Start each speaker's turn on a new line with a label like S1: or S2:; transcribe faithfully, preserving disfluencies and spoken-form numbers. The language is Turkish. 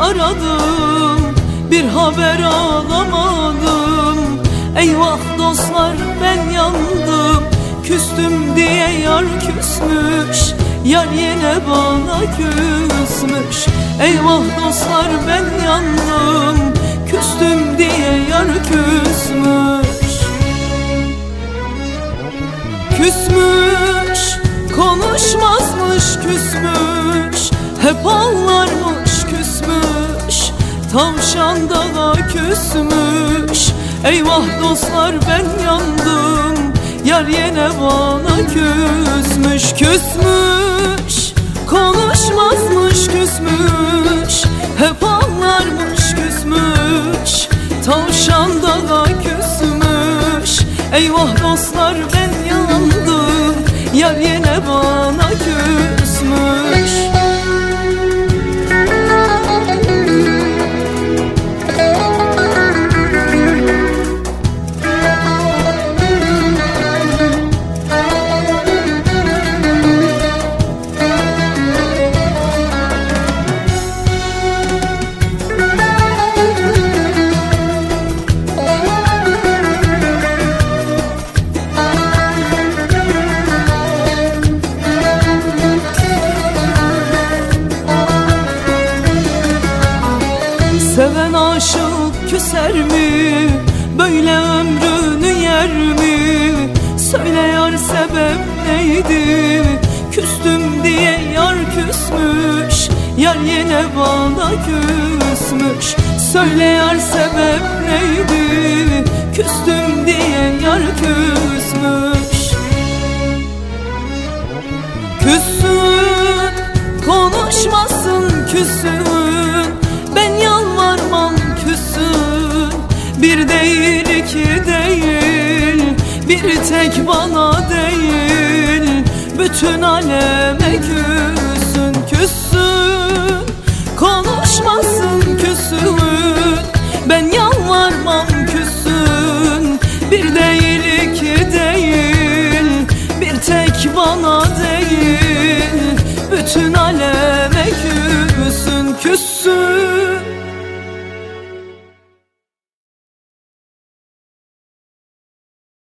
S1: aradım, bir haber alamadım. Eyvah dostlar ben yandım, küstüm diye yar küsmüş, yar yine bana küsmüş. Eyvah dostlar ben yandım, küstüm diye yar küsmüş. Küsmüş, konuşmazmış küsmüş, hep ağlarmış küsmüş, tavşan dağa küsmüş. Eyvah dostlar ben yandım, yar yine bana küsmüş. Küsmüş, konuşmazmış küsmüş, hep ağlarmış küsmüş, tavşan dağa küsmüş. Eyvah dostlar ben yandım, yar yine bana küsmüş. Seven aşık küser mi, böyle ömrünü yer mi? Söyle yar sebep neydi, küstüm diye yar küsmüş, yar yine bana küsmüş. Söyle yar sebep neydi, küstüm diye yar küsmüş. Küssün, konuşmasın küssün, ben yalvarmam küssün. Bir değil iki değil, bir tek bana değil, bütün aleme küssün. Küssün, konuşmasın küssün, ben yalvarmam küssün. Bir değil iki değil, bir tek bana değil, bütün